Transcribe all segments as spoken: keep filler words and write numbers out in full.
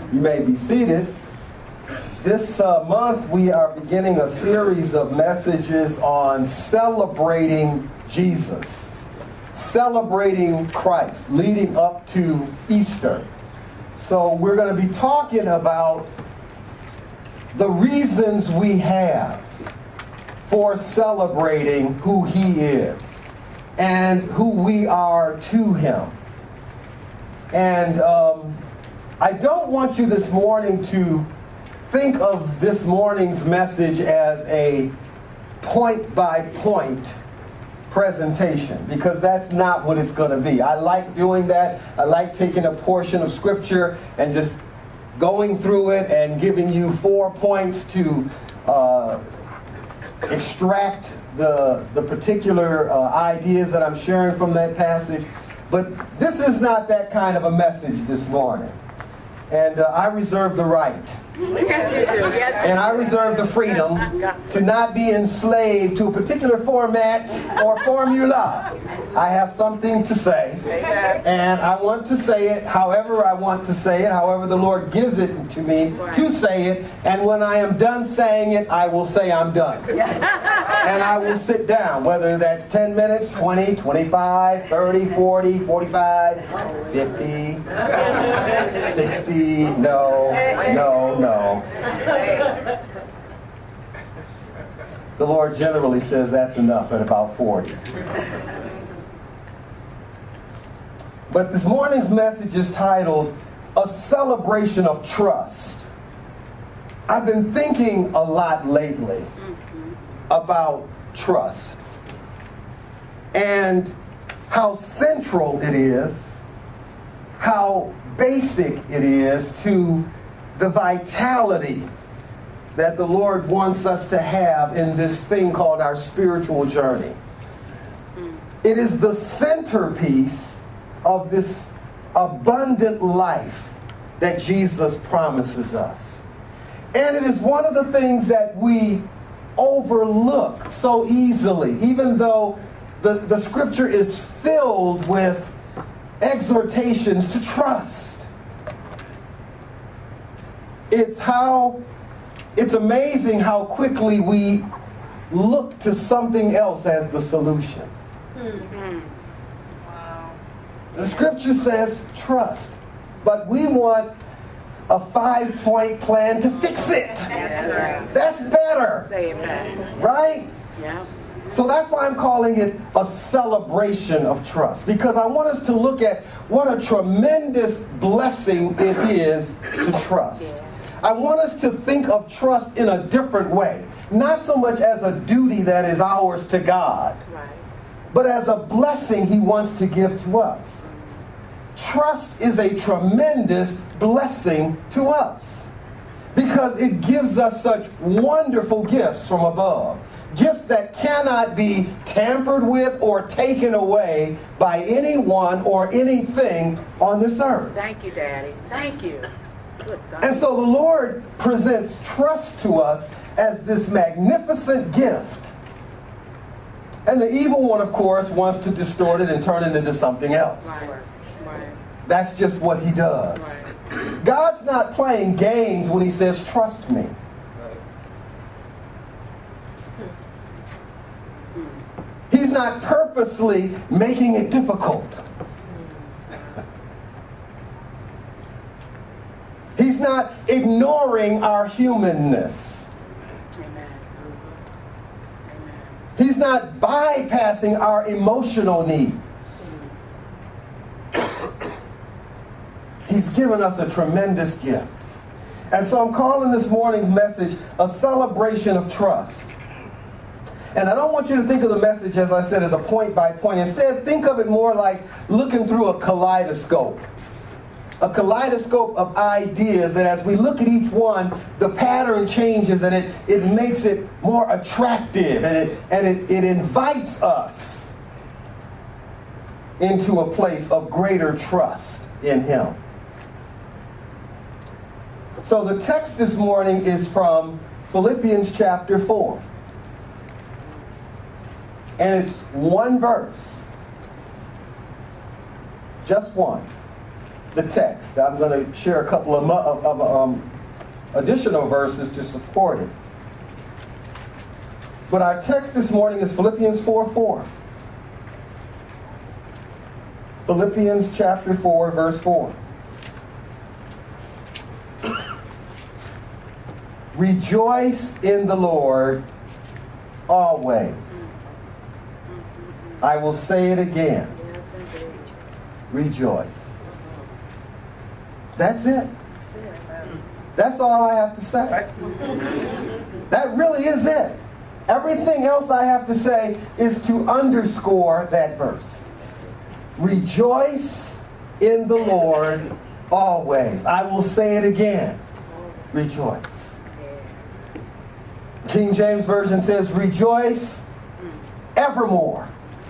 You may be seated. This uh, month we are beginning a series of messages on celebrating Jesus, celebrating Christ, leading up to Easter. So we're going to be talking about the reasons we have for celebrating who He is and who we are to Him. And um, I don't want you this morning to think of this morning's message as a point-by-point presentation, because that's not what it's going to be. I like doing that. I like taking a portion of Scripture and just going through it and giving you four points to uh, extract the, the particular uh, ideas that I'm sharing from that passage. But this is not that kind of a message this morning. And uh, I reserve the right. Yes, you do. Yes, and I reserve the freedom to not be enslaved to a particular format or formula. I have something to say. Amen. And I want to say it however I want to say it, however the Lord gives it to me to say it. And when I am done saying it, I will say I'm done. And I will sit down, whether that's ten minutes, twenty, twenty-five, thirty, forty, forty-five, fifty, sixty, no, no, no. The Lord generally says that's enough at about forty. But this morning's message is titled, A Celebration of Trust. I've been thinking a lot lately about trust and how central it is, how basic it is to the vitality that the Lord wants us to have in this thing called our spiritual journey. It is the centerpiece of this abundant life that Jesus promises us. And it is one of the things that we overlook so easily, even though the, the scripture is filled with exhortations to trust. It's how, it's amazing how quickly we look to something else as the solution. Mm-hmm. Wow. The scripture says trust, but we want a five-point plan to fix it. That's right. That's better. Say it, Pastor. Right? Yeah. So that's why I'm calling it a celebration of trust, because I want us to look at what a tremendous blessing it is to trust. Yeah. I want us to think of trust in a different way, not so much as a duty that is ours to God, Right. but as a blessing He wants to give to us. Trust is a tremendous blessing to us because it gives us such wonderful gifts from above. Gifts that cannot be tampered with or taken away by anyone or anything on this earth. Thank you, Daddy. Thank you. Good God. And so the Lord presents trust to us as this magnificent gift. And the evil one, of course, wants to distort it and turn it into something else. Right. Right. That's just what he does. Right. God's not playing games when He says, trust me. He's not purposely making it difficult. He's not ignoring our humanness. Amen. Amen. He's not bypassing our emotional needs. He's given us a tremendous gift. And so I'm calling this morning's message a celebration of trust. And I don't want you to think of the message, as I said, as a point by point. Instead, think of it more like looking through a kaleidoscope. A kaleidoscope of ideas that as we look at each one, the pattern changes and it, it makes it more attractive and it and it, it invites us into a place of greater trust in Him. So the text this morning is from Philippians chapter four. And it's one verse. Just one. the text. I'm going to share a couple of, of, of um, additional verses to support it. But our text this morning is Philippians four four. Philippians chapter four, verse four. Rejoice in the Lord always. I will say it again. Rejoice. That's it. That's all I have to say. That really is it. Everything else I have to say is to underscore that verse. Rejoice in the Lord always. I will say it again. Rejoice. King James Version says, rejoice evermore.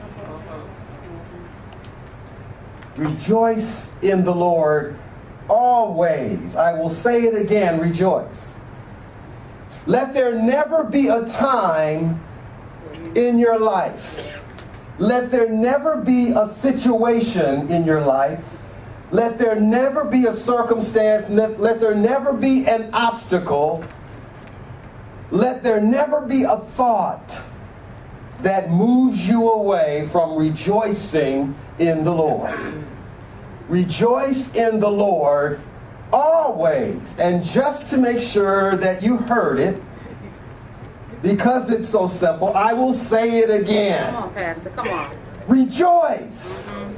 Rejoice in the Lord always. I will say it again, rejoice. Let there never be a time in your life. Let there never be a situation in your life. Let there never be a circumstance. Let, let there never be an obstacle. Let there never be a thought that moves you away from rejoicing in the Lord. Rejoice in the Lord always. And just to make sure that you heard it, because it's so simple, I will say it again. Come on, Pastor, come on. Rejoice. Mm-hmm.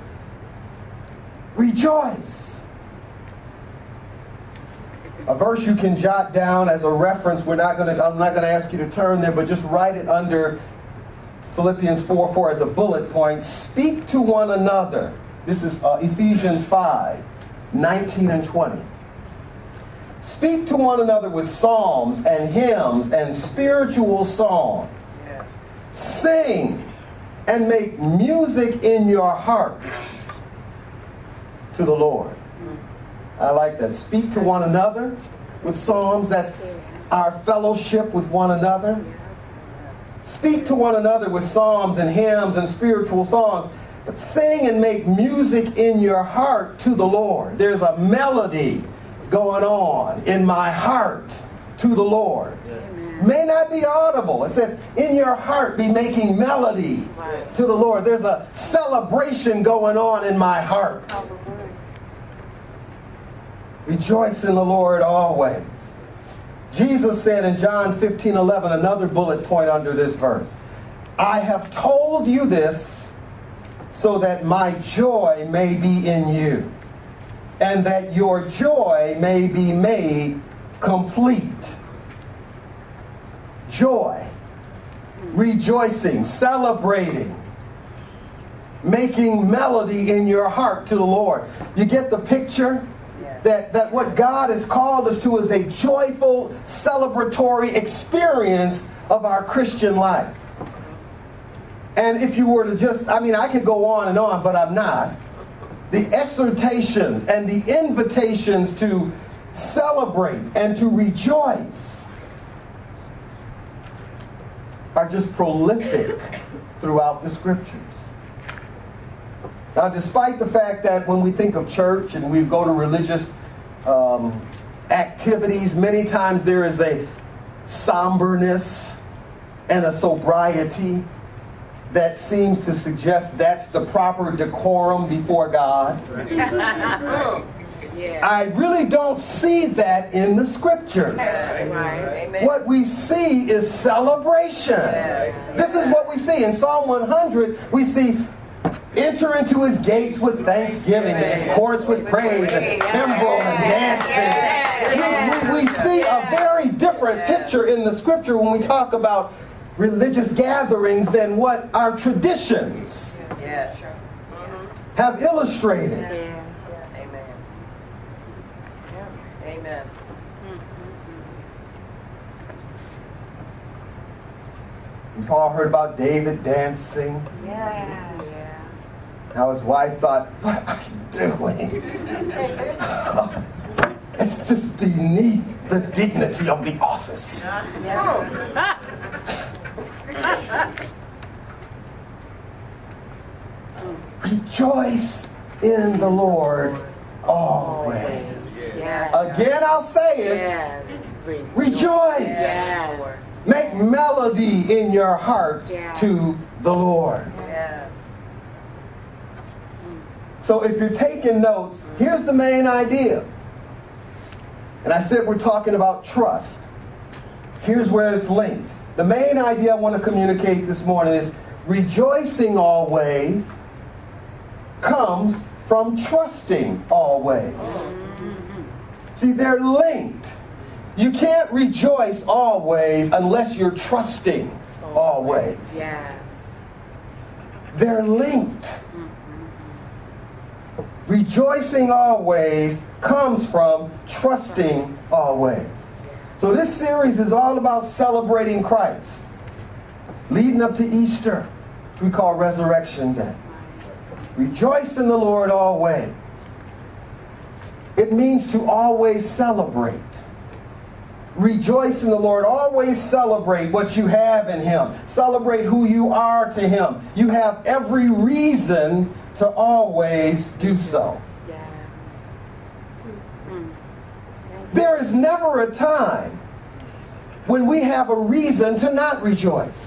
Rejoice. A verse you can jot down as a reference. We're not going to. I'm not going to ask you to turn there, but just write it under Philippians four four as a bullet point. Speak to one another. This is uh, Ephesians five nineteen and twenty. Speak to one another with psalms and hymns and spiritual songs. Yeah. Sing and make music in your heart to the Lord. I like that. Speak to one another with psalms. That's our fellowship with one another. Speak to one another with psalms and hymns and spiritual songs. But sing and make music in your heart to the Lord. There's a melody going on in my heart to the Lord. Amen. May not be audible. It says, in your heart be making melody right. to the Lord. There's a celebration going on in my heart. Rejoice in the Lord always. Jesus said in John fifteen eleven, another bullet point under this verse, I have told you this so that my joy may be in you, and that your joy may be made complete. Joy, rejoicing, celebrating, making melody in your heart to the Lord. You get the picture? That, that what God has called us to is a joyful, celebratory experience of our Christian life. And if you were to just, I mean, I could go on and on, but I'm not. The exhortations and the invitations to celebrate and to rejoice are just prolific throughout the Scriptures. Now, despite the fact that when we think of church and we go to religious um, activities, many times there is a somberness and a sobriety that seems to suggest that's the proper decorum before God. Yeah. I really don't see that in the Scriptures. Right. What we see is celebration. Yeah. This is what we see. In Psalm one hundred, we see, enter into his gates with thanksgiving and his courts with praise and timbrel and dancing. We, we, we see a very different picture in the Scripture when we talk about religious gatherings than what our traditions have illustrated. Amen. Amen. We've all heard about David dancing. Yeah. How his wife thought, what are you doing? It's just beneath the dignity of the office. Rejoice in the Lord always. Yes. Again, I'll say it. Yes. Rejoice. Yes. Make melody in your heart Yes. to the Lord. Yes. So if you're taking notes, here's the main idea. And I said we're talking about trust. Here's where it's linked. The main idea I want to communicate this morning is rejoicing always comes from trusting always. See, they're linked. You can't rejoice always unless you're trusting always. Yes. They're linked. Rejoicing always comes from trusting always. So this series is all about celebrating Christ, leading up to Easter, which we call Resurrection Day. Rejoice in the Lord always. It means to always celebrate. Rejoice in the Lord. Always celebrate what you have in Him. Celebrate who you are to Him. You have every reason to always do so. Yes. There is never a time when we have a reason to not rejoice.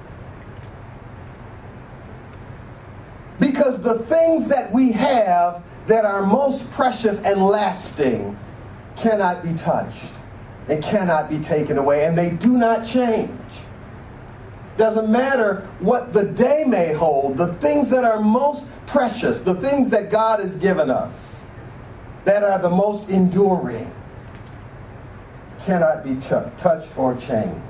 Because the things that we have that are most precious and lasting cannot be touched and cannot be taken away, and they do not change. Doesn't matter what the day may hold, the things that are most precious, the things that God has given us, that are the most enduring, cannot be t- touched or changed.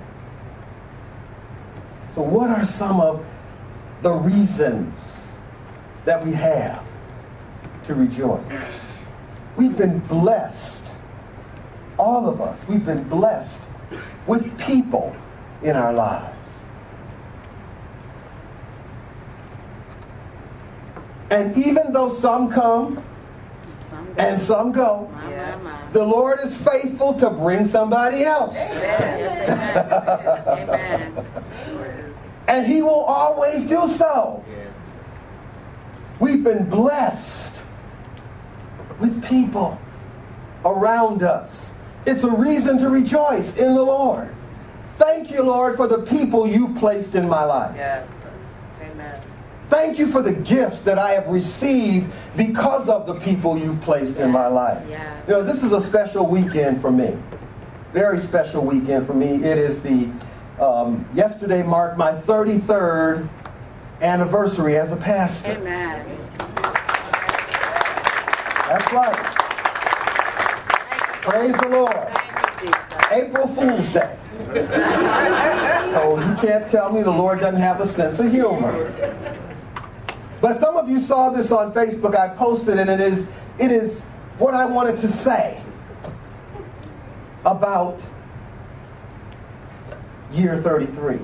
So what are some of the reasons that we have to rejoice? We've been blessed, all of us, we've been blessed with people in our lives. And even though some come and some go, the Lord is faithful to bring somebody else. Yes, amen. Amen. And He will always do so. We've been blessed with people around us. It's a reason to rejoice in the Lord. Thank you, Lord, for the people you've placed in my life. Yes. Amen. Thank you for the gifts that I have received because of the people you've placed in my life. Yeah. You know, this is a special weekend for me. Very special weekend for me. It is the, um, yesterday marked my thirty-third anniversary as a pastor. Amen. That's right. Praise the Lord. Thank you, Jesus. April Fool's Day. So you can't tell me the Lord doesn't have a sense of humor. But some of you saw this on Facebook. I posted it, and it is, it is what I wanted to say about year thirty-three.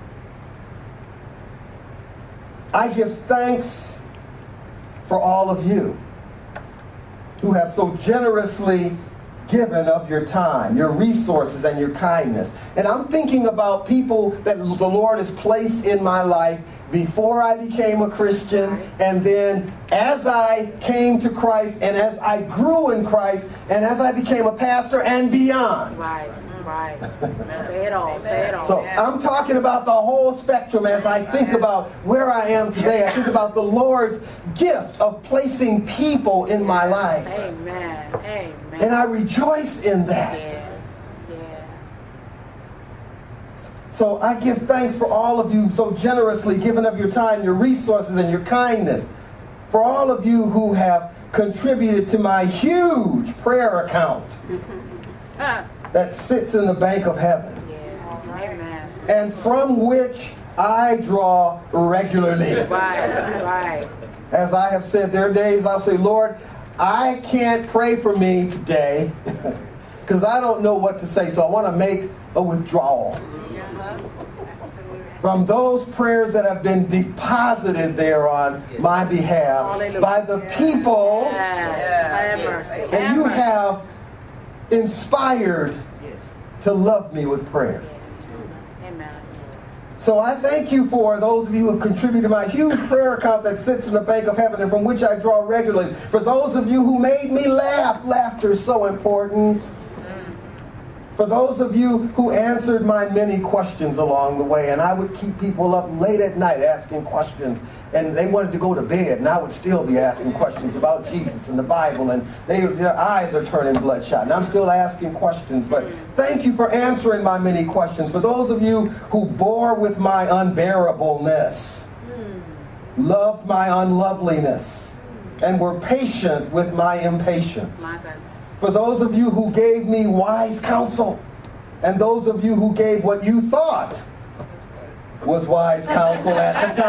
I give thanks for all of you who have so generously given of your time, your resources, and your kindness. And I'm thinking about people that the Lord has placed in my life before I became a Christian, and then as I came to Christ, and as I grew in Christ, and as I became a pastor and beyond. Right, right. Say it all, say it all. So I'm talking about the whole spectrum as I think about where I am today. I think about the Lord's gift of placing people in my life. Amen, amen. And I rejoice in that. Yeah, yeah. So I give thanks for all of you so generously giving of your time, your resources, and your kindness. For all of you who have contributed to my huge prayer account that sits in the bank of heaven. Yeah, amen. And from which I draw regularly. Right, right. As I have said, there are days I'll say, Lord, I can't pray for me today because I don't know what to say, so I want to make a withdrawal from those prayers that have been deposited there on my behalf Hallelujah. by the people Yes. Have mercy. that you mercy. have inspired to love me with prayer. Amen. So I thank you for those of you who have contributed to my huge prayer account that sits in the bank of heaven and from which I draw regularly. For those of you who made me laugh, laughter is so important. For those of you who answered my many questions along the way, and I would keep people up late at night asking questions, and they wanted to go to bed, and I would still be asking questions about Jesus and the Bible, and they, their eyes are turning bloodshot, and I'm still asking questions. But thank you for answering my many questions. For those of you who bore with my unbearableness, loved my unloveliness, and were patient with my impatience. For those of you who gave me wise counsel, and those of you who gave what you thought was wise counsel at the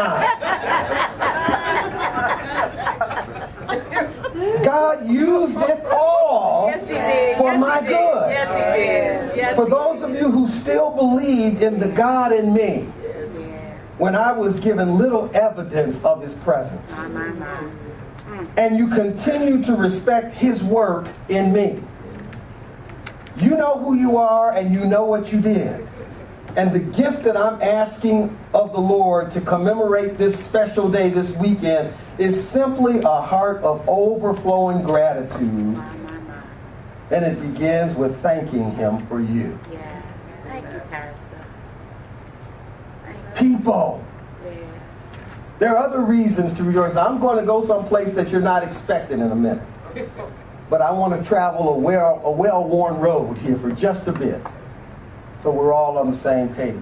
time. God used it all yes, for yes, my good. Yes, he did. Yes, for those of you who still believed in the God in me, when I was given little evidence of his presence. My, my, my. And you continue to respect his work in me. You know who you are and you know what you did. And the gift that I'm asking of the Lord to commemorate this special day this weekend is simply a heart of overflowing gratitude. And it begins with thanking him for you. Yeah. Thank you, Pastor. Thank you. People. There are other reasons to rejoice. Now, I'm going to go someplace that you're not expecting in a minute. But I want to travel a well, a well-worn road here for just a bit, so we're all on the same page.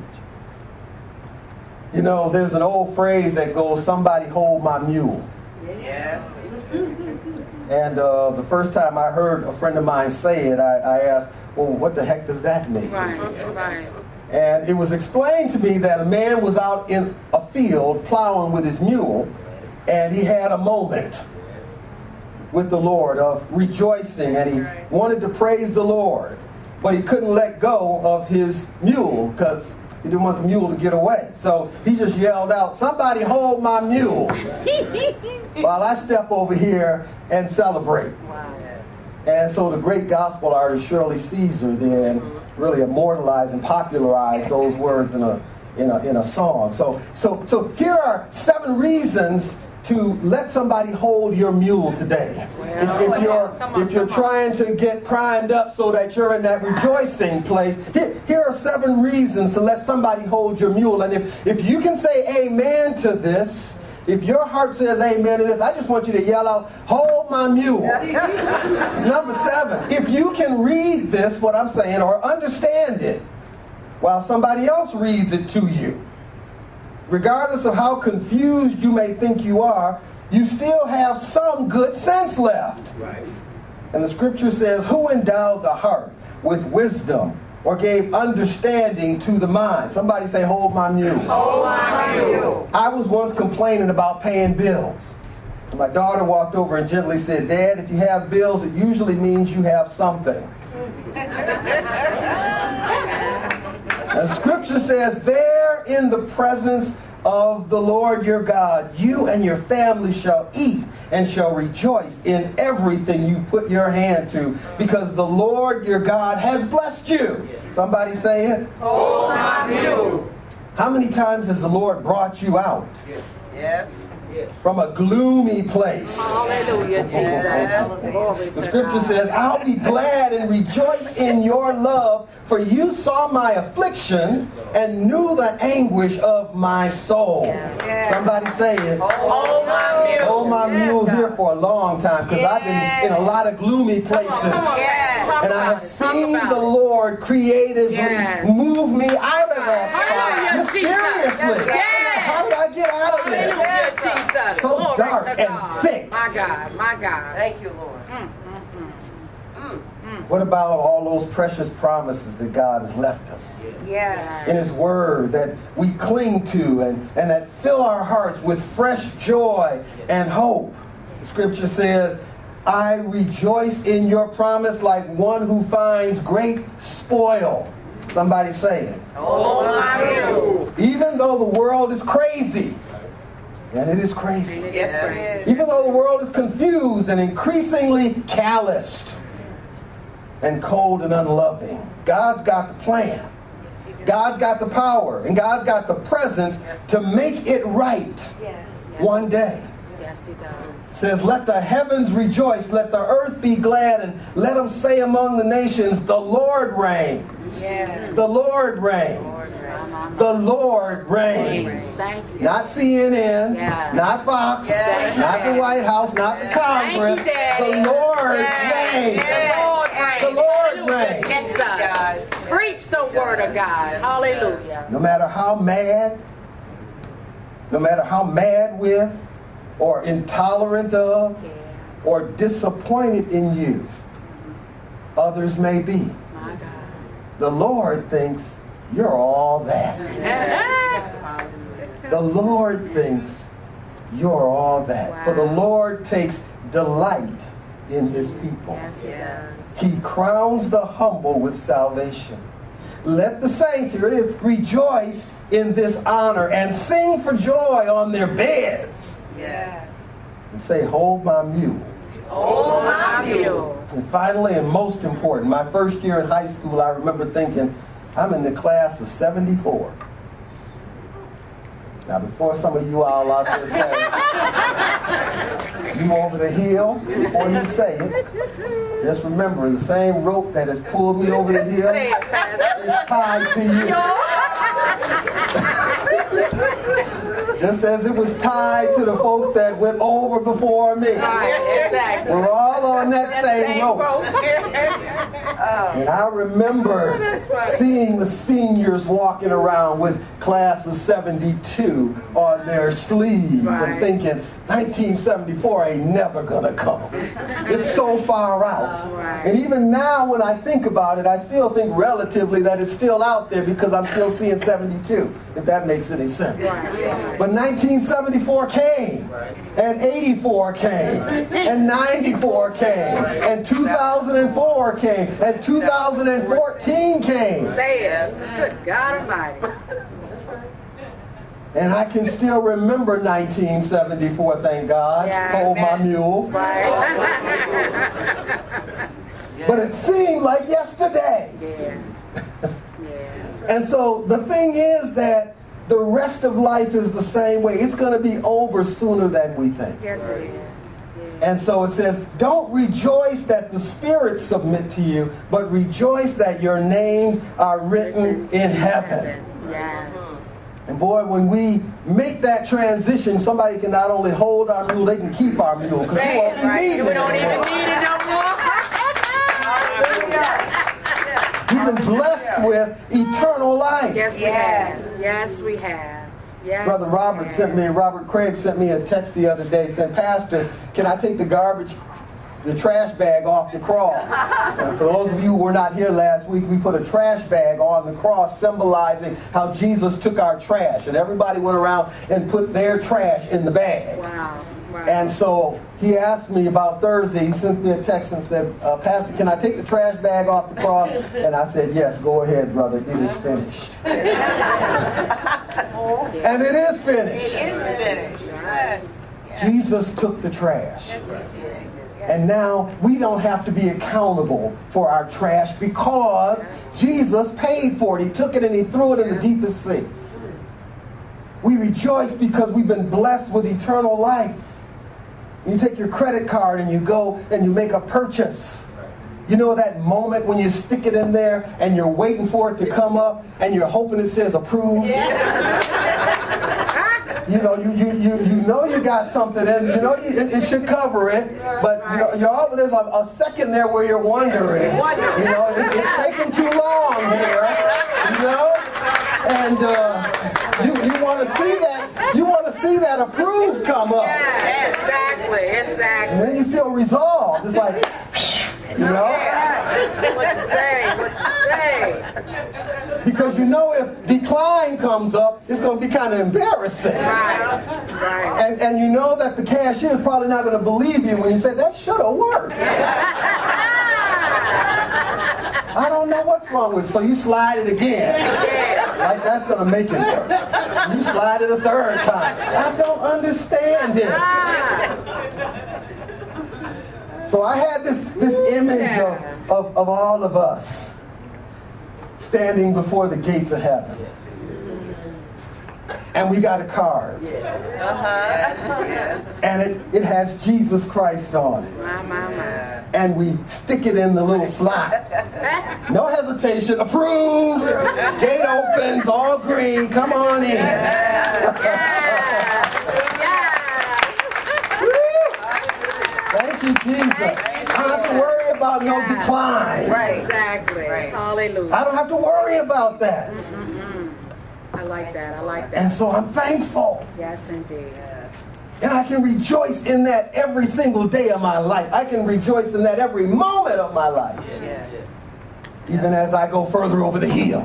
You know, there's an old phrase that goes, somebody hold my mule. Yeah. And uh, the first time I heard a friend of mine say it, I, I asked, well, what the heck does that mean? Right, right. And it was explained to me that a man was out in a field plowing with his mule, and he had a moment with the Lord of rejoicing, and he wanted to praise the Lord, but he couldn't let go of his mule because he didn't want the mule to get away. So he just yelled out, somebody hold my mule while I step over here and celebrate. Wow. And so the great gospel artist Shirley Caesar then really immortalized and popularized those words in a in a in a song. So so so here are seven reasons to let somebody hold your mule today. If, if you're if you're trying to get primed up so that you're in that rejoicing place, here, here are seven reasons to let somebody hold your mule. And if if you can say amen to this, if your heart says amen to this, I just want you to yell out, hold my mule. Number seven, if you can read this, what I'm saying, or understand it, while somebody else reads it to you, regardless of how confused you may think you are, you still have some good sense left. Right. And the scripture says, who endowed the heart with wisdom or gave understanding to the mind? Somebody say, hold my mule. Hold my mule. I was once complaining about paying bills. And my daughter walked over and gently said, Dad, if you have bills, it usually means you have something. And scripture says, there in the presence of the Lord your God, you and your family shall eat and shall rejoice in everything you put your hand to, because the Lord your God has blessed you. Somebody say it. Hold my mule. How many times has the Lord brought you out Yes. from a gloomy place? Hallelujah, Jesus. Glory The to scripture God. says, I'll be glad and rejoice in your love, for you saw my affliction and knew the anguish of my soul. Yeah. Somebody say it. Hold my mule. Hold my mule Yes, here God. for a long time, because I've been in a lot of gloomy places. Come on, yes. Talk And I about have it. Talk seen about the it. Lord creatively Yes. move me out of that Hallelujah, spot Jesus. mysteriously. Yes. How did I get out of this? Hallelujah, Jesus. So Glory dark to and God. thick. My God, my God. Thank you, Lord. Mm, mm, mm. Mm. What about all those precious promises that God has left us Yes. in his word that we cling to and, and that fill our hearts with fresh joy and hope? The scripture says, I rejoice in your promise like one who finds great spoil. Somebody say it. Hold my mule. Even though the world is crazy, and it is crazy. And it is crazy. Even though the world is confused and increasingly calloused and cold and unloving, God's got the plan. God's got the power and God's got the presence to make it right one day. Yes, he does. It says, let the heavens rejoice, let the earth be glad, and let them say among the nations, the Lord reigns. Yes. The Lord reigns. The Lord reigns. Thank you. Not C N N, Yeah. not Fox, Yeah. not the White House, not the Congress. Thank you, Daddy. The Lord Yeah. reigns. The Lord reigns. The Lord reigns. Yes, sir. Preach the word of God. Hallelujah. No matter how mad, no matter how mad with, or intolerant of, or disappointed in you others may be, My God. the Lord thinks you're all that. The Lord thinks you're all that. Wow. For the Lord takes delight in his people. Yes, he does. He crowns the humble with salvation. Let the saints, here it is, rejoice in this honor and sing for joy on their beds. Yes. And say, hold my mule. Oh, my mule. And finally, and most important, my first year in high school, I remember thinking, I'm in the class of seventy-four. Now, before some of you all out there say, you over the hill, before you say it, just remember, the same rope that has pulled me over the hill is tied to you. Just as it was tied to the folks that went over before me. Right, exactly. We're all on that same rope. And I remember seeing the seniors walking around with class of seventy-two on their sleeves Right. and thinking, nineteen seventy-four ain't never gonna come. It's so far out. Right. And even now when I think about it, I still think relatively that it's still out there because I'm still seeing seventy-two, if that makes any sense. Right. But nineteen seventy-four came, and eighty-four came, and ninety-four came, and two thousand four came, and two thousand fourteen came. Say it. Good God Almighty. And I can still remember nineteen seventy-four, thank God. Yeah, Hold my amen. mule. Right. But it seemed like yesterday. Yeah. Yeah. And so the thing is that the rest of life is the same way. It's going to be over sooner than we think. Yes, it is. And so it says, don't rejoice that the spirits submit to you, but rejoice that your names are written in heaven. Yes. And boy, when we make that transition, somebody can not only hold our mule, they can keep our mule. Because we won't be Right. needing We it don't even anymore. need it no more. We've been blessed with eternal life. Yes, we have. Yes, we have. Yes, Brother Robert we have. sent me, Robert Craig sent me a text the other day saying, Pastor, can I take the garbage, the trash bag off the cross? And for those of you who were not here last week, we put a trash bag on the cross symbolizing how Jesus took our trash. And everybody went around and put their trash in the bag. Wow. Wow. And so he asked me about Thursday, he sent me a text and said, uh, Pastor, can I take the trash bag off the cross? And I said, yes, go ahead, brother. It is finished. And it is finished. It is finished. Yes. Jesus took the trash. And now we don't have to be accountable for our trash because Jesus paid for it. He took it and he threw it in the deepest sea. We rejoice because we've been blessed with eternal life. You take your credit card and you go and you make a purchase. You know that moment when you stick it in there and you're waiting for it to come up and you're hoping it says approved? You know, you, you, you, you know you got something in, you know you, it, it should cover it, but you know, you're all, there's a, a second there where you're wondering, you know, it, it's taking too long here, you know, and uh, you, you want to see that, you want to see that approved come up. Yeah, exactly, exactly. And then you feel resolved. It's like, you know? What you say? What you say? Because you know if decline comes up, it's going to be kind of embarrassing. Right, right. And, and you know that the cashier is probably not going to believe you when you say, that should have worked. I don't know what's wrong with it. So you slide it again. Like that's going to make it work. You slide it a third time. I don't understand it. So I had this, this image of, of, of all of us standing before the gates of heaven. And we got a card. Uh-huh. And it, it has Jesus Christ on it. My, my, my. And we stick it in the little slot. No hesitation. Approved. Gate opens, all green. Come on in. Thank you, Jesus. I don't have to worry about no decline. Right. Exactly. Right. Hallelujah. I don't have to worry about that. Mm-mm-mm. I like that. I like that. And so I'm thankful. Yes, indeed. And I can rejoice in that every single day of my life. I can rejoice in that every moment of my life. Yeah. Even as I go further over the hill.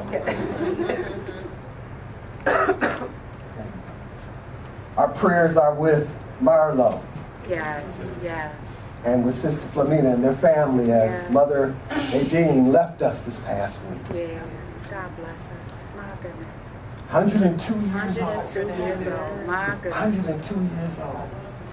Our prayers are with Marlo. Yes, yes. And with Sister Flamina and their family as Yes. Mother Nadine left us this past week. Yeah. God bless her. My goodness. one hundred two years one hundred old. two years old. My goodness. one hundred two years old.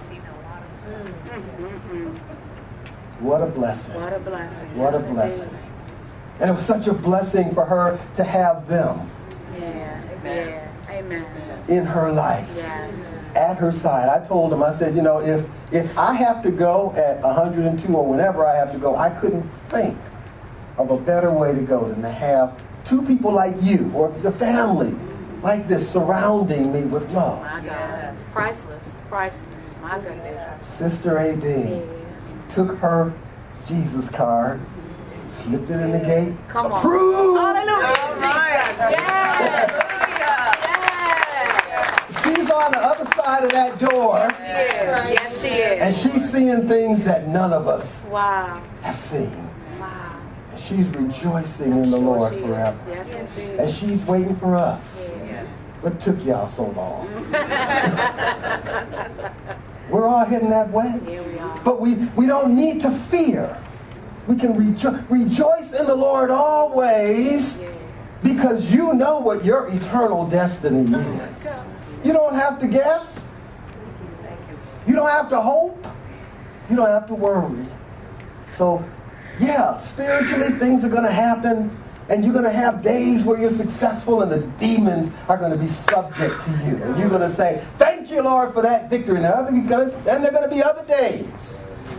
Mm-mm-mm. What a blessing. What a blessing. What a Yes, blessing. indeed. And it was such a blessing for her to have them Yeah. Yeah. Amen. in her life, Yes. at her side. I told them, I said, you know, if if I have to go at one hundred two or whenever I have to go, I couldn't think of a better way to go than to have two people like you or the family like this surrounding me with love. My God. It's priceless. Priceless. My goodness. Sister Adine Yeah. took her Jesus card, slipped it in the gate. Come on. Approved. Hallelujah. All right. Yes. Yes. She's on the other side of that door, Yes, she is. Yes, she is. and she's seeing things that none of us Wow. have seen. Wow. And she's rejoicing I'm in the sure Lord she is. forever. Yes, indeed. And she's waiting for us. Yes. What took y'all so long? We're all heading that way. Here we are. But we, we don't need to fear. We can rejo- rejoice in the Lord always Yeah. because you know what your eternal destiny is. You don't have to guess. You don't have to hope. You don't have to worry. So, yeah, spiritually things are going to happen. And you're going to have days where you're successful and the demons are going to be subject to you. And you're going to say, thank you, Lord, for that victory. And there are going to be other days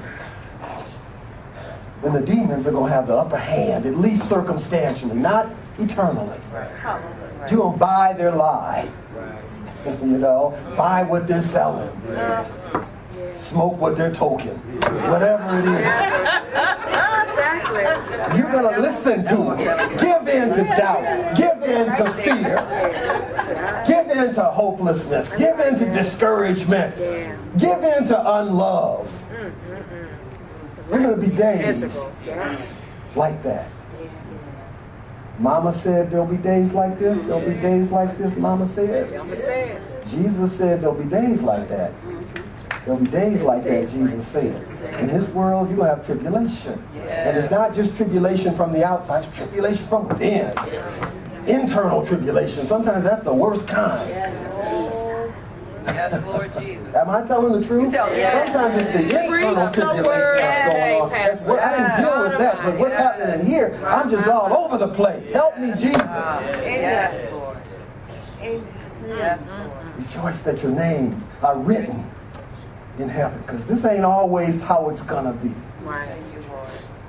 when the demons are going to have the upper hand, at least circumstantially, not eternally. You're going to buy their lie. You know, buy what they're selling. Smoke what they're toking. Whatever it is. Exactly. You're going to listen to them. Give in to doubt. Give in to fear. Give in to hopelessness. Give in to discouragement. Yeah. Give in to unlove. There are going to be days Miserable. Yeah. like that. Yeah. Mama said there'll be days like this. There'll be days like this, Mama said. I'm going to say it. Jesus said there'll be days like that. There'll be days like that, Jesus said. In this world, you're going to have tribulation. And it's not just tribulation from the outside, it's tribulation from within. Internal tribulation. Sometimes that's the worst kind. Yes, Lord Jesus. Am I telling the truth? Sometimes it's the internal tribulation that's going on. That's what, I didn't deal with that, but what's happening here, I'm just all over the place. Help me, Jesus. Yes, Lord. Yes, Lord. Rejoice that your names are written in heaven, because this ain't always how it's gonna be. Right. Thank you, Lord.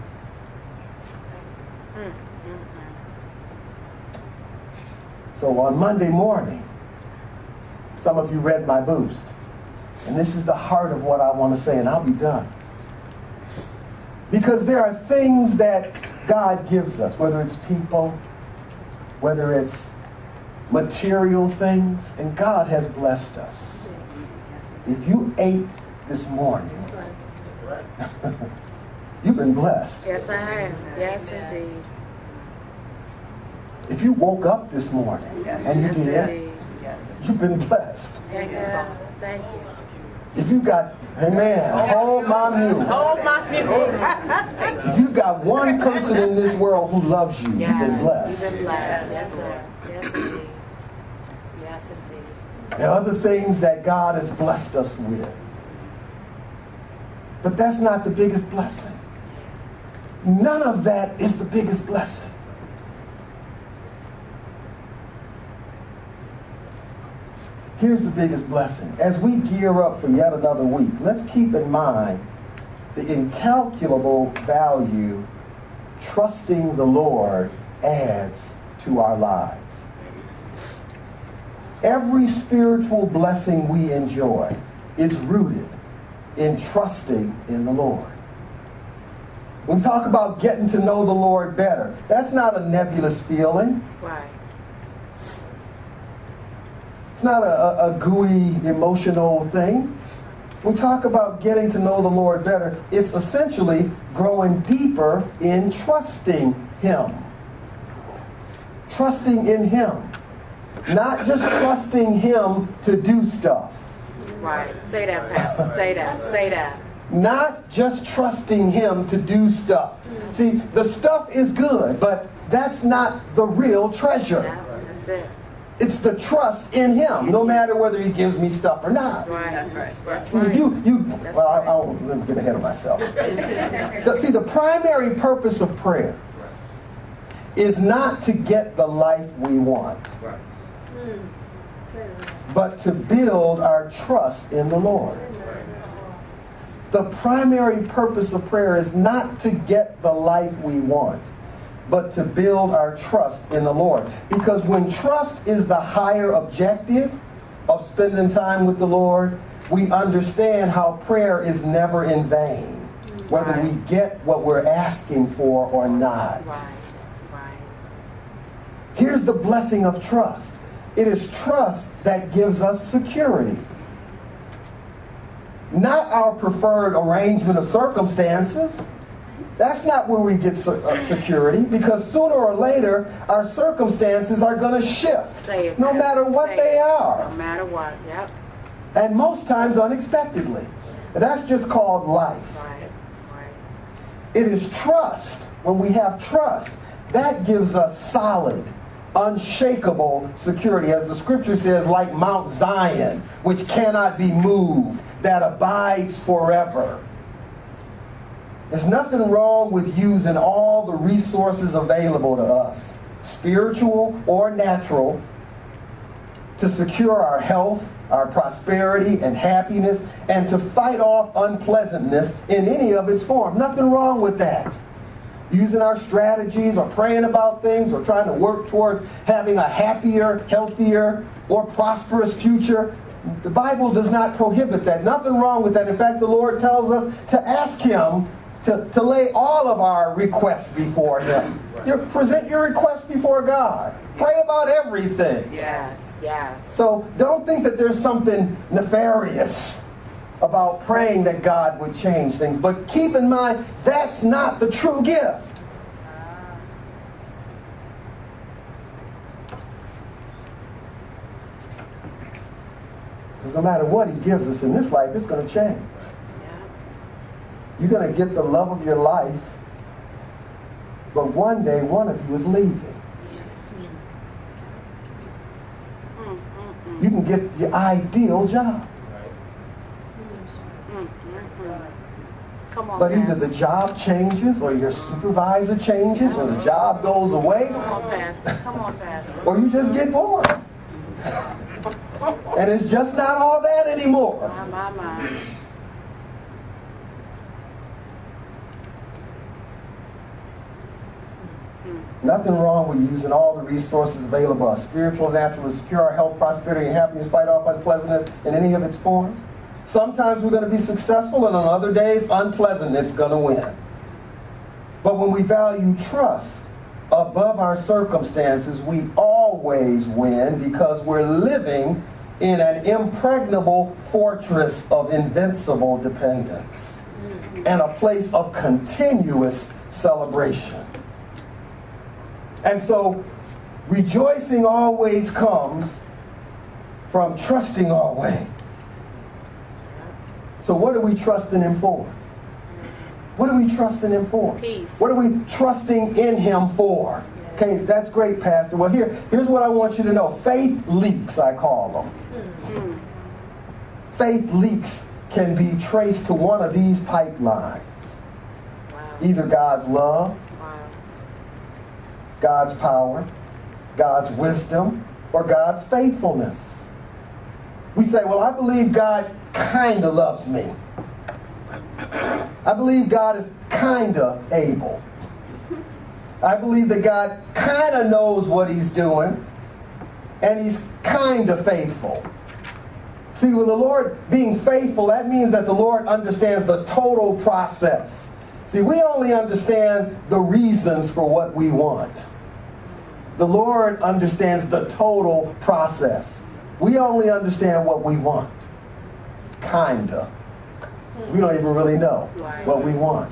Mm, mm, So on Monday morning, some of you read my boost, and this is the heart of what I want to say, and I'll be done. Because there are things that God gives us, whether it's people, whether it's material things, and God has blessed us. If you ate this morning, you've been blessed. Yes, I have. Yes, indeed. If you woke up this morning and you Yes, did, indeed. you've been blessed. Thank you, Father. Thank you. If you got, amen, hold my mule. Hold my mule. If you got one person in this world who loves you, Yeah, you've been blessed. You've been blessed. Yes, sir. Yes, indeed. Yes, indeed. There are other things that God has blessed us with. But that's not the biggest blessing. None of that is the biggest blessing. here's the biggest blessing. As we gear up for yet another week, let's keep in mind the incalculable value trusting the Lord adds to our lives. Every spiritual blessing we enjoy is rooted in trusting in the Lord. When we talk about getting to know the Lord better, that's not a nebulous feeling. Right. It's not a, a, a gooey emotional thing. We talk about getting to know the Lord better. It's essentially growing deeper in trusting Him. Trusting in Him. Not just trusting Him to do stuff. Right. Say that, Pastor. Say that. Say that. Not just trusting Him to do stuff. See, the stuff is good, but that's not the real treasure. Yeah, that's it. It's the trust in Him, no matter whether He gives me stuff or not. Right. That's right. That's See, right. you, you, That's well, I, right. I won't let me get ahead of myself. The- see, the primary purpose of prayer is not to get the life we want, but to build our trust in the Lord. The primary purpose of prayer is not to get the life we want, but to build our trust in the Lord. Because when trust is the higher objective of spending time with the Lord, we understand how prayer is never in vain, whether Right. we get what we're asking for or not. Right. Right. Here's the blessing of trust. It is trust that gives us security. Not our preferred arrangement of circumstances. That's not where we get security, because sooner or later, our circumstances are going to shift, Say it, no Pastor. matter what Say they it. are, No matter what. Yep. and most times unexpectedly. That's just called life. Right. Right. It is trust. When we have trust, that gives us solid, unshakable security. As the scripture says, like Mount Zion, which cannot be moved, that abides forever. There's nothing wrong with using all the resources available to us, spiritual or natural, to secure our health, our prosperity, and happiness, and to fight off unpleasantness in any of its form. Nothing wrong with that. Using our strategies or praying about things or trying to work toward having a happier, healthier, more prosperous future. The Bible does not prohibit that. Nothing wrong with that. In fact, the Lord tells us to ask Him to, to lay all of our requests before Him. You present your requests before God. Pray about everything. Yes. Yes. So don't think that there's something nefarious about praying that God would change things. But keep in mind, that's not the true gift. Because no matter what He gives us in this life, it's going to change. Yeah. You're going to get the love of your life, but one day one of you is leaving. Mm, mm, mm. You can get the ideal job, Mm, mm, mm. Come on, but either Pastor. the job changes, or your supervisor changes, or the job goes away, Come on, Pastor. Come on, Pastor. or you just get bored. And it's just not all that anymore. My, my, my. Nothing wrong with using all the resources available, spiritual, natural, to secure our health, prosperity, and happiness, fight off unpleasantness in any of its forms. Sometimes we're going to be successful, and on other days, unpleasantness is going to win. But when we value trust above our circumstances, we always win, because we're living in an impregnable fortress of invincible dependence and a place of continuous celebration. And so, rejoicing always comes from trusting always. So what are we trusting Him for? What are we trusting Him for? Peace. What are we trusting in Him for? Okay, that's great, Pastor. Well, here, here's what I want you to know. Faith leaks, I call them. Mm. Faith leaks can be traced to one of these pipelines. Wow. Either God's love, Wow. God's power, God's wisdom, or God's faithfulness. We say, well, I believe God kind of loves me. I believe God is kind of able. I believe that God kind of knows what he's doing, and he's kind of faithful. See, with the Lord being faithful, that means that the Lord understands the total process. See, we only understand the reasons for what we want. The Lord understands the total process. We only understand what we want. Kinda. We don't even really know what we want.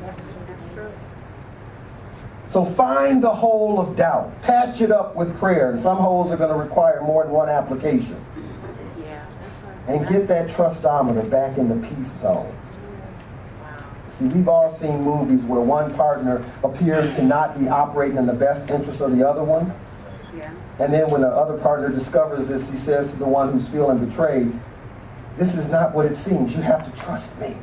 So find the hole of doubt. Patch it up with prayer. And some holes are going to require more than one application. And get that trustometer back in the peace zone. See, we've all seen movies where one partner appears to not be operating in the best interest of the other one. Yeah. And then when the other partner discovers this, he says to the one who's feeling betrayed, this is not what it seems. You have to trust me.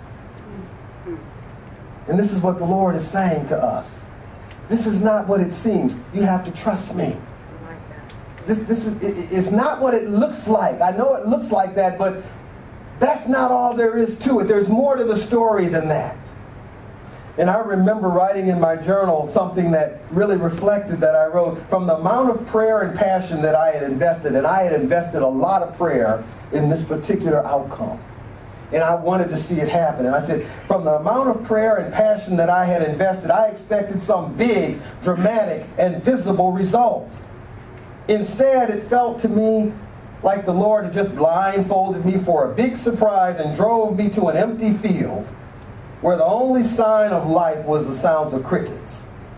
And this is what the Lord is saying to us. This is not what it seems. You have to trust me. This, this is it, it's not what it looks like. I know it looks like that, but that's not all there is to it. There's more to the story than that. And I remember writing in my journal something that really reflected that I wrote, from the amount of prayer and passion that I had invested, and I had invested a lot of prayer in this particular outcome. And I wanted to see it happen. And I said, from the amount of prayer and passion that I had invested, I expected some big, dramatic, and visible result. Instead, it felt to me like the Lord had just blindfolded me for a big surprise and drove me to an empty field where the only sign of life was the sounds of crickets.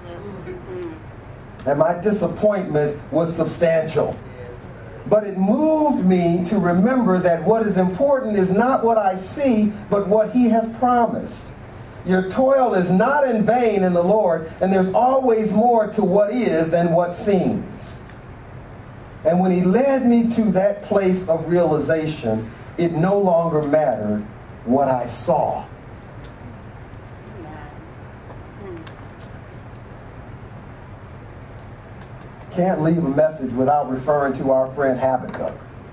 And my disappointment was substantial. But it moved me to remember that what is important is not what I see, but what he has promised. Your toil is not in vain in the Lord, and there's always more to what is than what seems. And when he led me to that place of realization, it no longer mattered what I saw. Can't leave a message without referring to our friend Habakkuk.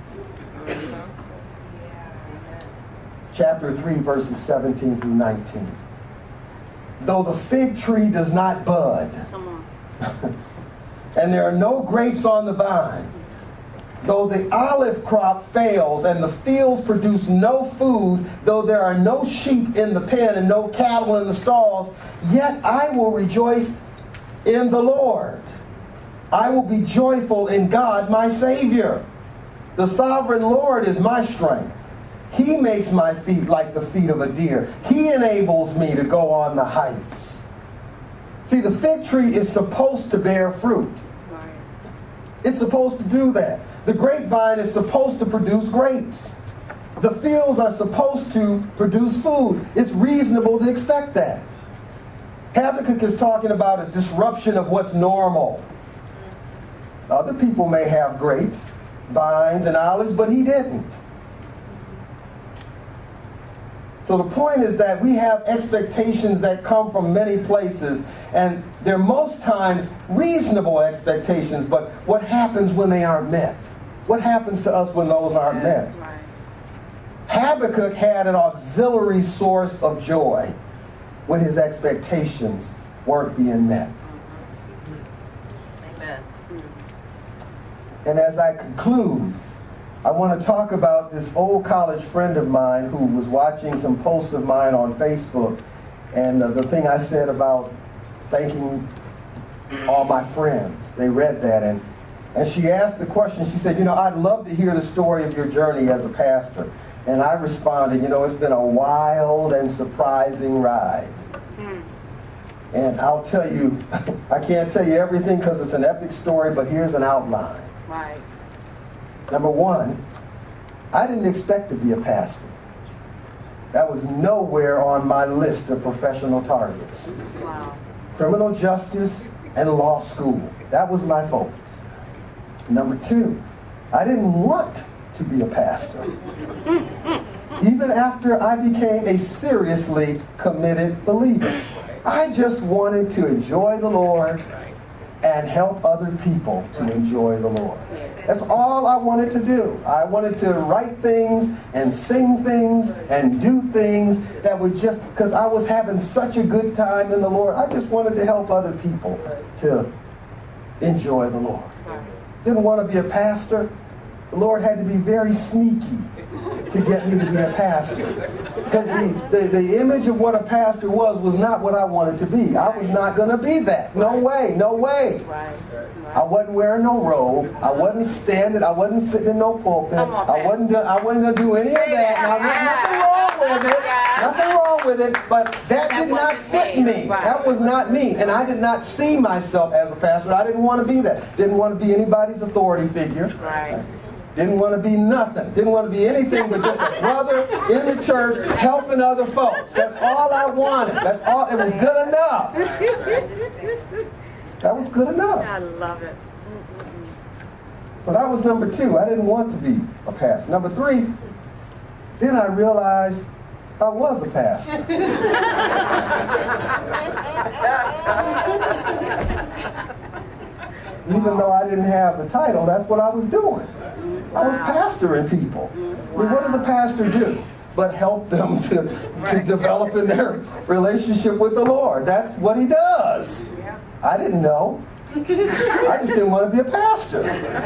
Chapter three, verses seventeen through nineteen. Though the fig tree does not bud, and there are no grapes on the vines, though the olive crop fails and the fields produce no food, though there are no sheep in the pen and no cattle in the stalls, yet I will rejoice in the Lord. I will be joyful in God, my Savior. The sovereign Lord is my strength. He makes my feet like the feet of a deer. He enables me to go on the heights. See, the fig tree is supposed to bear fruit. It's supposed to do that. The grapevine is supposed to produce grapes. The fields are supposed to produce food. It's reasonable to expect that. Habakkuk is talking about a disruption of what's normal. Other people may have grapes, vines, and olives, but he didn't. So the point is that we have expectations that come from many places, and they're most times reasonable expectations, but what happens when they aren't met? What happens to us when those aren't met? Habakkuk had an auxiliary source of joy when his expectations weren't being met. Amen. And as I conclude, I want to talk about this old college friend of mine who was watching some posts of mine on Facebook, and uh, the thing I said about thanking all my friends. They read that, and, and she asked the question, she said, you know, I'd love to hear the story of your journey as a pastor. And I responded, you know, it's been a wild and surprising ride. Mm. And I'll tell you, I can't tell you everything because it's an epic story, but here's an outline. Right. Number one, I didn't expect to be a pastor. That was nowhere on my list of professional targets. Wow. Criminal justice and law school. That was my focus. Number two, I didn't want to be a pastor. Even after I became a seriously committed believer. I just wanted to enjoy the Lord and help other people to enjoy the Lord. That's all I wanted to do. I wanted to write things and sing things and do things that were just, because I was having such a good time in the Lord. I just wanted to help other people to enjoy the Lord. Didn't want to be a pastor. The Lord had to be very sneaky to get me to be a pastor. Because the, the, the image of what a pastor was was not what I wanted to be. I was not going to be that. No way, no way. I wasn't wearing no robe. I wasn't standing. I wasn't sitting in no pulpit. I wasn't. Do, I wasn't going to do any of that. Now, there's nothing wrong with it. Nothing wrong with it. But that did not fit me. That was not me. And I did not see myself as a pastor. I didn't want to be that. Didn't want to be anybody's authority figure. Right. Didn't want to be nothing. Didn't want to be anything but just a brother in the church helping other folks. That's all I wanted. That's all. It was good enough. That was good enough. I love it. So that was number two. I didn't want to be a pastor. Number three, then I realized I was a pastor. Even though I didn't have the title, that's what I was doing. I was pastoring people. I mean, what does a pastor do but help them to, to develop in their relationship with the Lord? That's what he does. I didn't know. I just didn't want to be a pastor.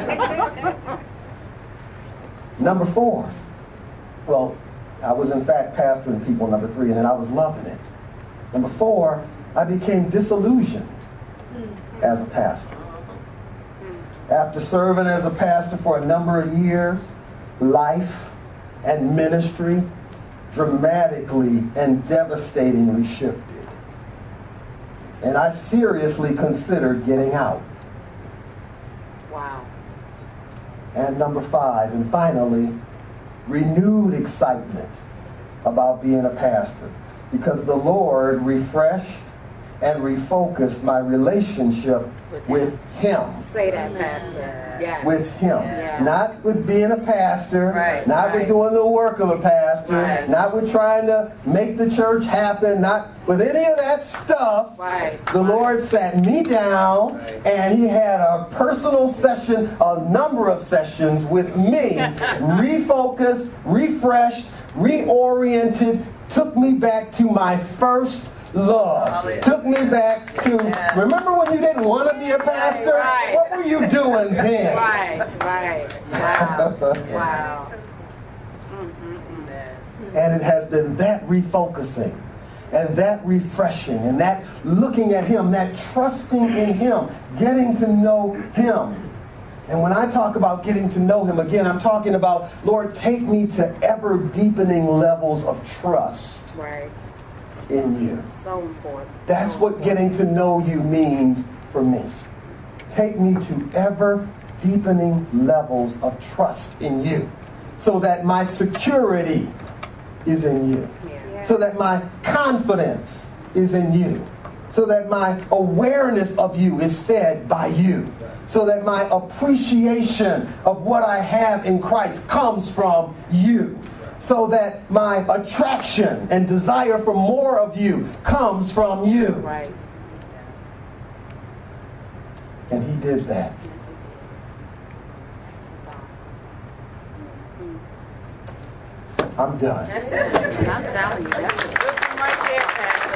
Number four. Well, I was in fact pastoring people, number three, and then I was loving it. Number four, I became disillusioned as a pastor. After serving as a pastor for a number of years, life and ministry dramatically and devastatingly shifted. And I seriously considered getting out. Wow. And number five, and finally, renewed excitement about being a pastor, because the Lord refreshed and refocused my relationship with Him. Say that, Pastor. Yes. With Him. Yeah. Not with being a pastor, Right, not right. with doing the work of a pastor, Right. not with trying to make the church happen, not with any of that stuff. Right. The Lord sat me down and He had a personal session, a number of sessions with me, refocused, refreshed, reoriented, took me back to my first love. Hallelujah. Took me back to, Yeah. remember when you didn't want to be a pastor? Right. What were you doing then? Right, right. Wow. Wow. And it has been that refocusing and that refreshing and that looking at Him, that trusting in Him, getting to know Him. And when I talk about getting to know Him, again, I'm talking about, Lord, take me to ever deepening levels of trust Right. in You. So important. That's So what getting to know You means for me. Take me to ever deepening levels of trust in You, so that my security is in You, Yeah. so that my confidence is in You, so that my awareness of You is fed by You, so that my appreciation of what I have in Christ comes from You, so that my attraction and desire for more of You comes from You. Right. And He did that. Yes, it did. I'm done. That's it. I'm telling you, that's a good one right there, Pastor.